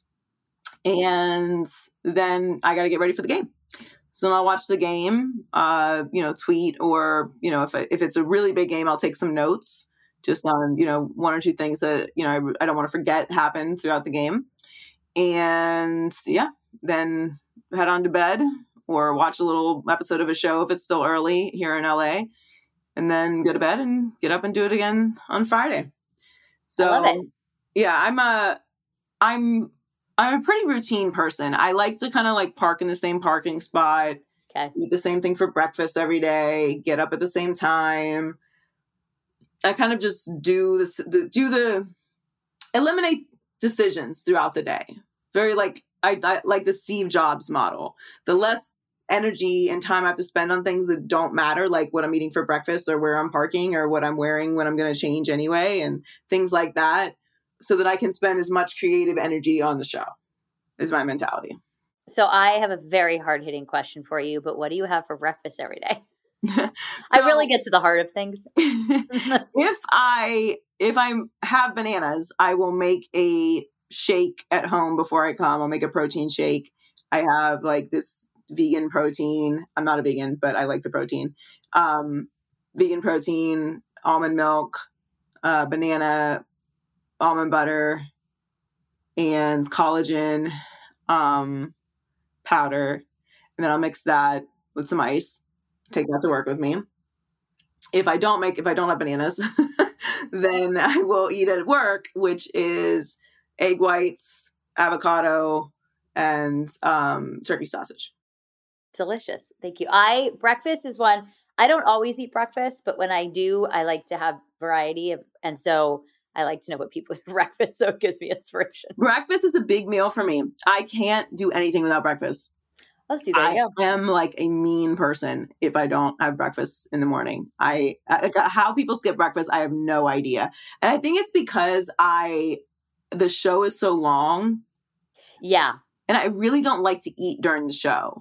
And then I got to get ready for the game. So I'll watch the game, uh, you know, tweet or, you know, if I, if it's a really big game, I'll take some notes just on, you know, one or two things that, you know, I, I don't want to forget happened throughout the game. And yeah, then head on to bed or watch a little episode of a show if it's still early here in L A. And then go to bed and get up and do it again on Friday. So, I love it. Yeah, I'm a, I'm, I'm a pretty routine person. I like to kind of like park in the same parking spot, okay. eat the same thing for breakfast every day, get up at the same time. I kind of just do this, the, do the, eliminate decisions throughout the day. Very like, I, I like the Steve Jobs model. The less energy and time I have to spend on things that don't matter, like what I'm eating for breakfast or where I'm parking or what I'm wearing when I'm going to change anyway and things like that, so that I can spend as much creative energy on the show is my mentality. So I have a very hard-hitting question for you, but what do you have for breakfast every day? I really get to the heart of things. if I if I have bananas, I will make a shake at home before I come. I'll make a protein shake. I have like this vegan protein. I'm not a vegan, but I like the protein. Um, vegan protein, almond milk, uh, banana, almond butter, and collagen um, powder. And then I'll mix that with some ice. Take that to work with me. If I don't make, if I don't have bananas, then I will eat at work, which is egg whites, avocado, and um, turkey sausage. Delicious. Thank you. I, breakfast is one, I don't always eat breakfast, but when I do, I like to have variety of, and so I like to know what people eat for breakfast. So it gives me inspiration. Breakfast is a big meal for me. I can't do anything without breakfast. Oh, see, there I you go. am like a mean person if I don't have breakfast in the morning. I, I how people skip breakfast, I have no idea. And I think it's because I the show is so long. Yeah. And I really don't like to eat during the show.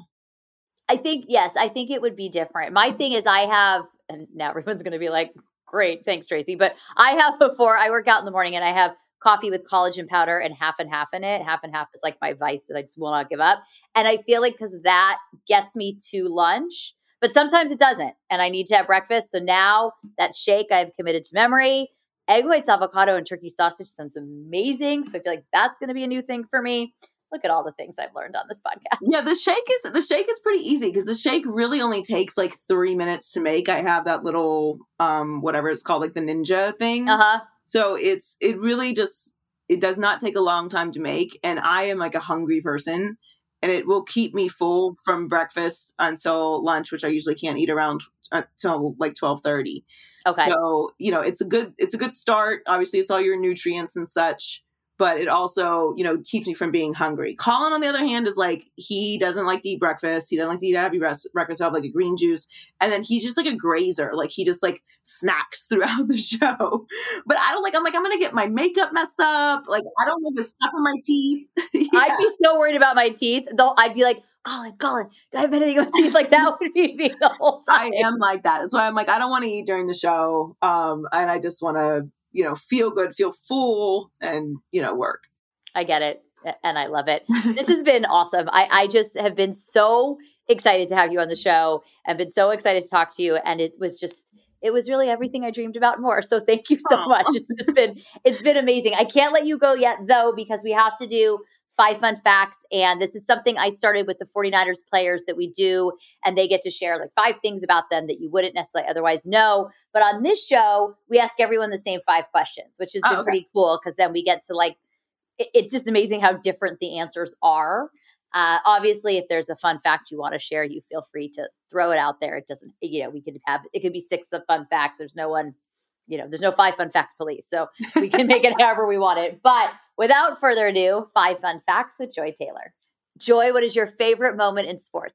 I think, yes, I think it would be different. My thing is I have, and now everyone's going to be like, great, thanks, Tracy. But I have before, I work out in the morning and I have coffee with collagen powder and half and half in it. Half and half is like my vice that I just will not give up. And I feel like because that gets me to lunch, but sometimes it doesn't. And I need to have breakfast. So now that shake I've committed to memory. Egg whites, avocado, and turkey sausage sounds amazing. So I feel like that's going to be a new thing for me. Look at all the things I've learned on this podcast. Yeah, the shake is the shake is pretty easy because the shake really only takes like three minutes to make. I have that little um whatever it's called, like the Ninja thing. Uh-huh. So it's it really just it does not take a long time to make, and I am like a hungry person, and it will keep me full from breakfast until lunch, which I usually can't eat around until like twelve thirty. Okay. So, you know, it's a good it's a good start. Obviously, it's all your nutrients and such. But it also, you know, keeps me from being hungry. Colin, on the other hand, is like, he doesn't like to eat breakfast. He doesn't like to eat heavy breakfast. He'll have like a green juice. And then he's just like a grazer. Like he just like snacks throughout the show. But I don't like, I'm like, I'm going to get my makeup messed up. Like, I don't want to get stuff in my teeth. Yeah. I'd be so worried about my teeth. Though I'd be like, Colin, Colin, do I have anything in my teeth? Like that would be me the whole time. I am like that. So I'm like, I don't want to eat during the show. Um, and I just want to, you know, feel good, feel full, and, you know, work. I get it. And I love it. This has been awesome. I, I just have been so excited to have you on the show and been so excited to talk to you. And it was just, it was really everything I dreamed about more. So thank you so Aww. much. It's just been, it's been amazing. I can't let you go yet though, because we have to do five fun facts. And this is something I started with the 49ers players that we do. And they get to share like five things about them that you wouldn't necessarily otherwise know. But on this show, we ask everyone the same five questions, which has been oh, okay. pretty cool because then we get to like, it, it's just amazing how different the answers are. Uh, obviously, if there's a fun fact you want to share, you feel free to throw it out there. It doesn't, you know, we could have, it could be six of fun facts. There's no one, you know, there's no five fun facts police. So we can make it however we want it. But without further ado, five fun facts with Joy Taylor. Joy, what is your favorite moment in sports?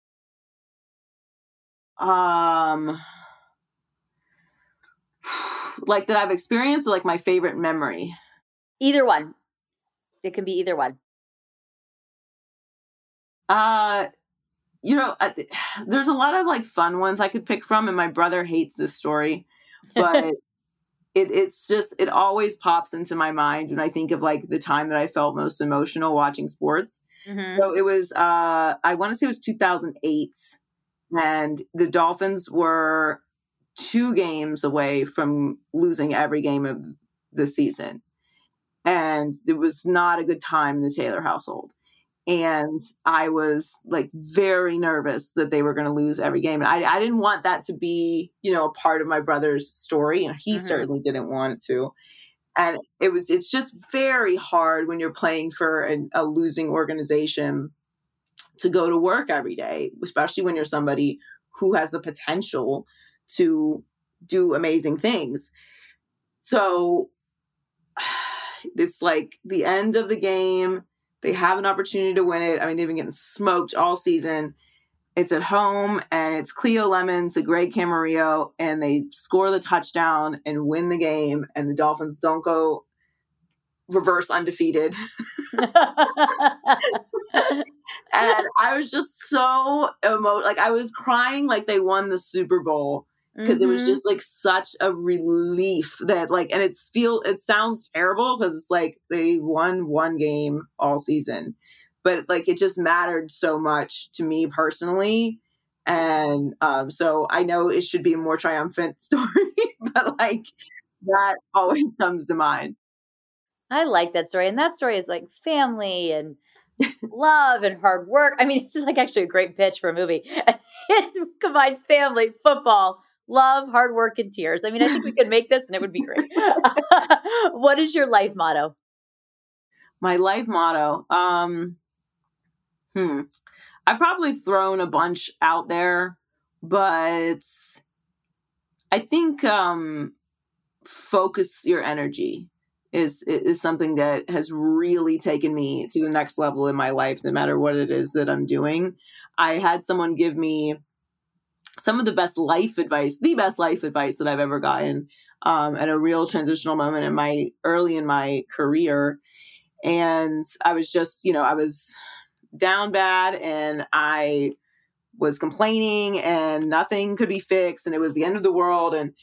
Um, like that I've experienced, or like my favorite memory? Either one. It can be either one. Uh, you know, there's a lot of like fun ones I could pick from, and my brother hates this story, but it it's just, it always pops into my mind when I think of like the time that I felt most emotional watching sports. Mm-hmm. So it was, uh, I want to say it was two thousand eight, and the Dolphins were two games away from losing every game of the season. And it was not a good time in the Taylor household. And I was like very nervous that they were going to lose every game. And I, I didn't want that to be, you know, a part of my brother's story. And he mm-hmm. certainly didn't want it to. And it was, it's just very hard when you're playing for an, a losing organization to go to work every day, especially when you're somebody who has the potential to do amazing things. So it's like the end of the game. They have an opportunity to win it. I mean, they've been getting smoked all season. It's at home, and it's Cleo Lemon to Greg Camarillo, and they score the touchdown and win the game, and the Dolphins don't go reverse undefeated. And I was just so emo- like I was crying like they won the Super Bowl. because Mm-hmm. it was just like such a relief that like, and it's feel, it sounds terrible because it's like they won one game all season, but like it just mattered so much to me personally. And um, so I know it should be a more triumphant story, but like that always comes to mind. I like that story. And that story is like family and love and hard work. I mean, this is like actually a great pitch for a movie. It combines family, football, love, hard work, and tears. I mean, I think we could make this and it would be great. What is your life motto? My life motto. Um, hmm. I've probably thrown a bunch out there, but I think um, focus your energy is is something that has really taken me to the next level in my life, no matter what it is that I'm doing. I had someone give me some of the best life advice, the best life advice that I've ever gotten um, at a real transitional moment in my early in my career. And I was just, you know, I was down bad and I was complaining and nothing could be fixed and it was the end of the world. And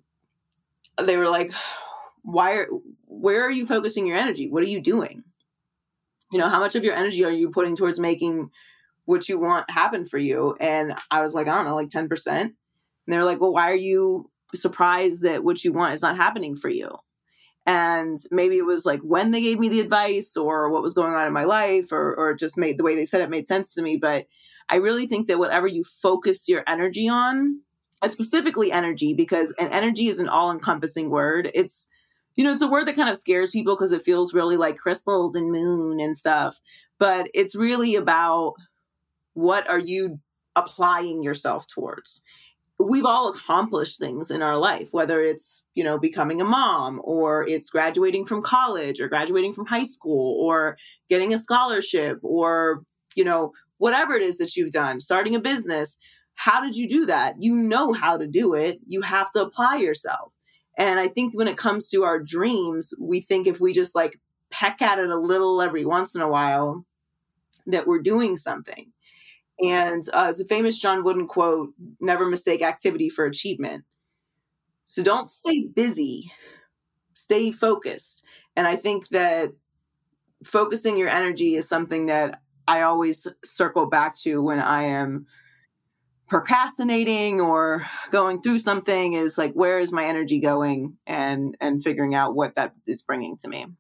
they were like, why are, where are you focusing your energy? What are you doing? You know, how much of your energy are you putting towards making what you want happen for you? And I was like, I don't know, like ten percent. And they were like, well, why are you surprised that what you want is not happening for you? And maybe it was like when they gave me the advice or what was going on in my life or, or just made the way they said it made sense to me. But I really think that whatever you focus your energy on, and specifically energy, because an energy is an all encompassing word. It's, you know, it's a word that kind of scares people because it feels really like crystals and moon and stuff. But it's really about what are you applying yourself towards? We've all accomplished things in our life, whether it's, you know, becoming a mom or it's graduating from college or graduating from high school or getting a scholarship or, you know, whatever it is that you've done, starting a business. How did you do that? You know how to do it. You have to apply yourself. And I think when it comes to our dreams, we think if we just like peck at it a little every once in a while, that we're doing something. And uh, it's a famous John Wooden quote, never mistake activity for achievement. So don't stay busy, stay focused. And I think that focusing your energy is something that I always circle back to when I am procrastinating or going through something is like, where is my energy going and, and figuring out what that is bringing to me.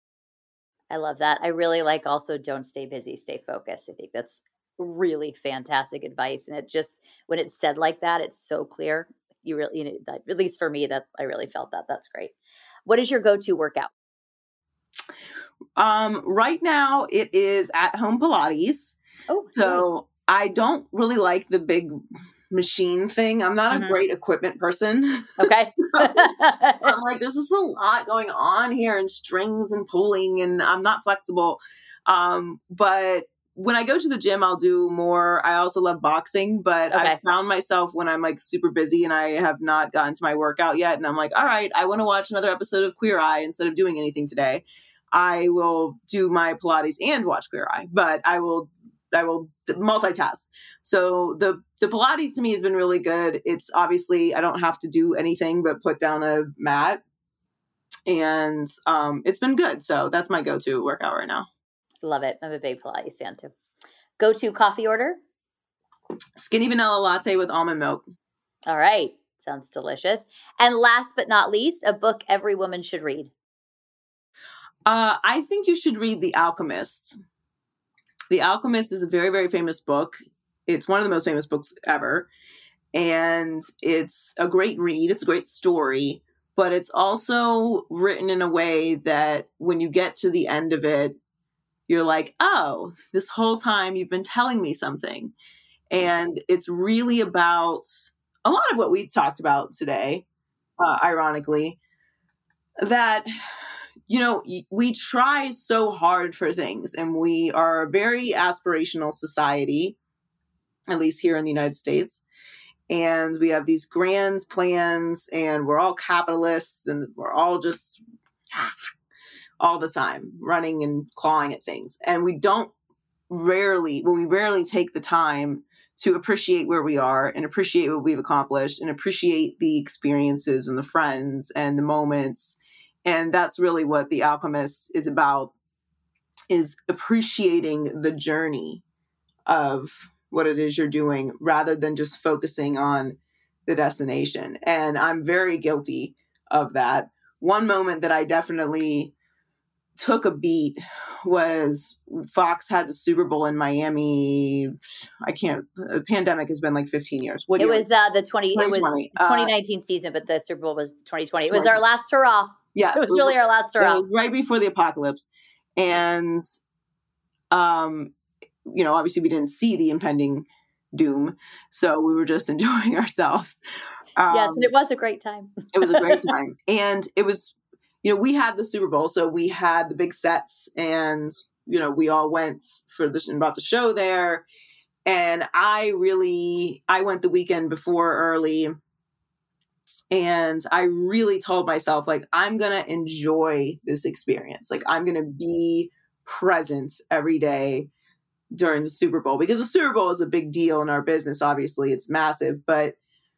I love that. I really like also don't stay busy, stay focused. I think that's really fantastic advice. And it just, when it's said like that, it's so clear. You really, you know, that, at least for me, that I really felt that. That's great. What is your go-to workout? Um, right now it is at home Pilates. Oh, so great. I don't really like the big machine thing. I'm not mm-hmm. a great equipment person. Okay. So I'm like, there's just a lot going on here and strings and pulling and I'm not flexible. Um, but when I go to the gym, I'll do more. I also love boxing, but okay. I've found myself when I'm like super busy and I have not gotten to my workout yet. And I'm like, all right, I want to watch another episode of Queer Eye instead of doing anything today. I will do my Pilates and watch Queer Eye, but I will, I will multitask. So the, the Pilates to me has been really good. It's obviously, I don't have to do anything but put down a mat and um, it's been good. So that's my go-to workout right now. Love it. I'm a big Pilates fan too. Go-to coffee order? Skinny vanilla latte with almond milk. All right. Sounds delicious. And last but not least, a book every woman should read. Uh, I think you should read The Alchemist. The Alchemist is a very, very famous book. It's one of the most famous books ever. And it's a great read. It's a great story. But it's also written in a way that when you get to the end of it, you're like, oh, this whole time you've been telling me something. And it's really about a lot of what we talked about today, uh, ironically, that, you know, we try so hard for things and we are a very aspirational society, at least here in the United States. And we have these grand plans and we're all capitalists and we're all just all the time running and clawing at things. And we don't rarely, well, we rarely take the time to appreciate where we are and appreciate what we've accomplished and appreciate the experiences and the friends and the moments. And that's really what The Alchemist is about, is appreciating the journey of what it is you're doing rather than just focusing on the destination. And I'm very guilty of that. One moment that I definitely took a beat was Fox had the Super Bowl in Miami. I can't, the pandemic has been like fifteen years. What it was uh, the twenty, it was uh, twenty nineteen season, but the Super Bowl was twenty twenty. It was our last hurrah. Yes. It was, it was really our last hurrah. It was right before the apocalypse. And, um, you know, obviously we didn't see the impending doom. So we were just enjoying ourselves. Um, yes. And it was a great time. It was a great time. And it was, you know, we had the Super Bowl, so we had the big sets, and, you know, we all went for this and bought the show there. And I really, I went the weekend before early, and I really told myself, like, I'm going to enjoy this experience. Like, I'm going to be present every day during the Super Bowl, because the Super Bowl is a big deal in our business. Obviously, it's massive, but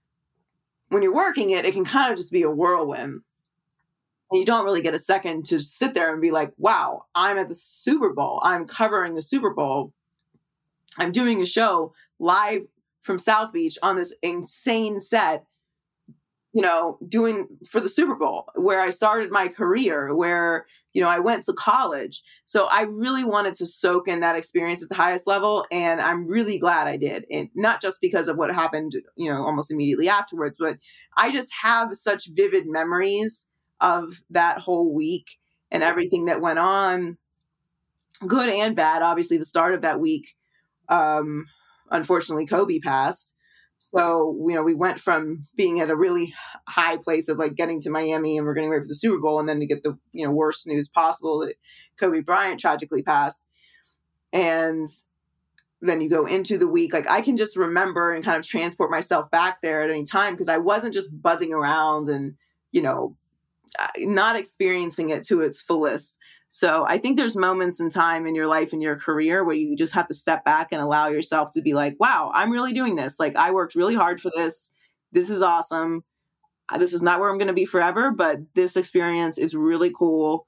when you're working it, it can kind of just be a whirlwind. And you don't really get a second to sit there and be like, wow, I'm at the Super Bowl. I'm covering the Super Bowl. I'm doing a show live from South Beach on this insane set, you know, doing for the Super Bowl, where I started my career, where, you know, I went to college. So I really wanted to soak in that experience at the highest level. And I'm really glad I did. And not just because of what happened, you know, almost immediately afterwards, but I just have such vivid memories of that whole week and everything that went on, good and bad. Obviously, the start of that week, um, unfortunately, Kobe passed. So, you know, we went from being at a really high place of like getting to Miami and we're getting ready for the Super Bowl, and then to get the, you know, worst news possible that Kobe Bryant tragically passed. And then you go into the week, like I can just remember and kind of transport myself back there at any time, because I wasn't just buzzing around and, you know, not experiencing it to its fullest. So I think there's moments in time in your life and your career where you just have to step back and allow yourself to be like, wow, I'm really doing this. Like, I worked really hard for this. This is awesome. This is not where I'm going to be forever, but this experience is really cool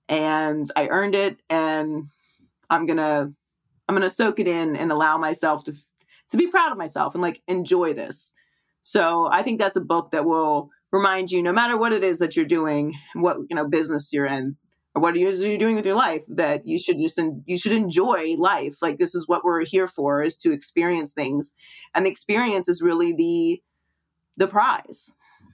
and I earned it, and I'm going to, I'm going to soak it in and allow myself to, to be proud of myself and like enjoy this. So I think that's a book that will remind you, no matter what it is that you're doing, what, you know, business you're in, or what it is you're doing with your life, that you should just, you should enjoy life. Like, this is what we're here for, is to experience things. And the experience is really the, the prize.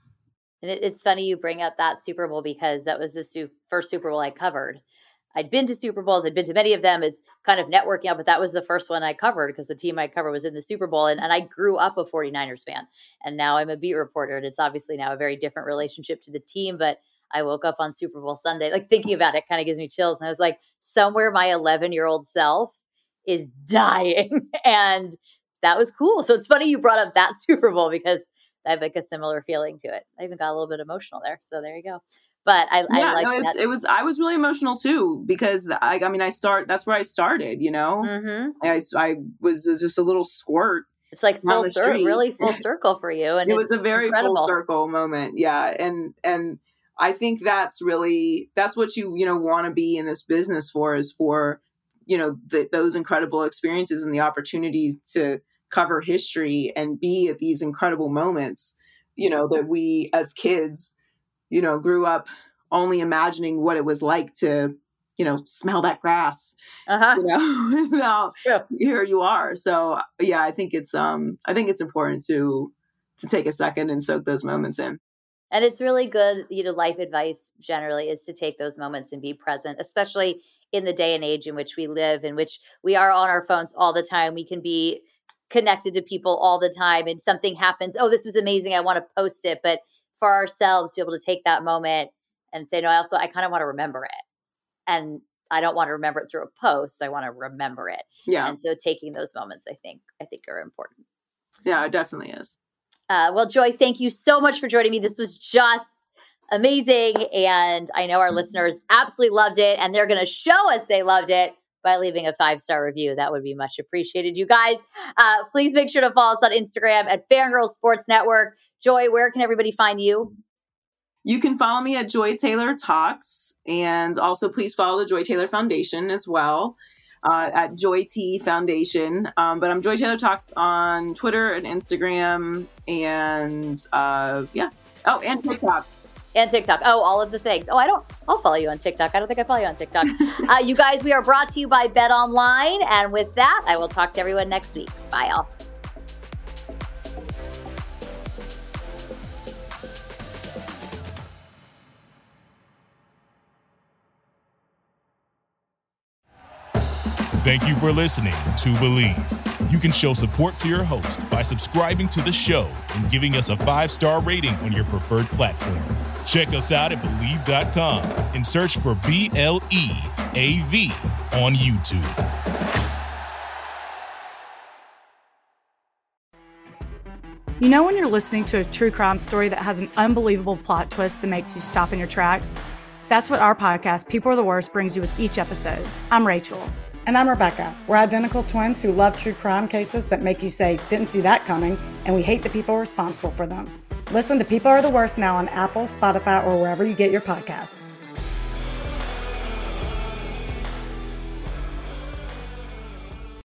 And it, it's funny you bring up that Super Bowl, because that was the su- first Super Bowl I covered. I'd been to Super Bowls. I'd been to many of them. It's kind of networking out, but that was the first one I covered because the team I covered was in the Super Bowl. And, and I grew up a 49ers fan, and now I'm a beat reporter. And it's obviously now a very different relationship to the team, but I woke up on Super Bowl Sunday, like thinking about it kind of gives me chills. And I was like, somewhere my eleven year old self is dying. And that was cool. So it's funny you brought up that Super Bowl, because I have like a similar feeling to it. I even got a little bit emotional there. So there you go. But I, yeah, I like no, it's, that. It was, I was really emotional too, because I, I mean, I start, that's where I started, you know, Mm-hmm. I, I was just a little squirt. It's like full circle, really full circle for you. And it was a very incredible. full circle moment. Yeah. And, and I think that's really, that's what you, you know, want to be in this business for, is for, you know, the, those incredible experiences and the opportunities to cover history and be at these incredible moments, you know, that we as kids, you know, grew up only imagining what it was like to, you know, smell that grass, uh-huh. you know, now yeah. here you are. So yeah, I think it's, um, I think it's important to, to take a second and soak those moments in. And it's really good, you know, life advice generally is to take those moments and be present, especially in the day and age in which we live, in which we are on our phones all the time. We can be connected to people all the time, and something happens. Oh, this was amazing. I want to post it. But for ourselves to be able to take that moment and say, no, I also, I kind of want to remember it. And I don't want to remember it through a post. I want to remember it. Yeah. And so taking those moments, I think, I think are important. Yeah, it definitely is. Uh, well, Joy, thank you so much for joining me. This was just amazing. And I know our listeners absolutely loved it, and they're going to show us they loved it by leaving a five-star review. That would be much appreciated. You guys, uh, please make sure to follow us on Instagram at Fangirl Sports Network. Joy, where can everybody find you? You can follow me at Joy Taylor Talks, and also please follow the Joy Taylor Foundation as well uh, at Joy T Foundation. Um, but I'm Joy Taylor Talks on Twitter and Instagram, and uh, yeah. Oh, and TikTok. And TikTok. Oh, all of the things. Oh, I don't, I'll follow you on TikTok. I don't think I follow you on TikTok. uh, you guys, we are brought to you by Bet Online. And with that, I will talk to everyone next week. Bye, all. Thank you for listening to Believe. You can show support to your host by subscribing to the show and giving us a five-star rating on your preferred platform. Check us out at Believe dot com and search for B L E A V on YouTube. You know when you're listening to a true crime story that has an unbelievable plot twist that makes you stop in your tracks? That's what our podcast, People Are the Worst, brings you with each episode. I'm Rachel. And I'm Rebecca. We're identical twins who love true crime cases that make you say, didn't see that coming, and we hate the people responsible for them. Listen to People Are the Worst now on Apple, Spotify, or wherever you get your podcasts.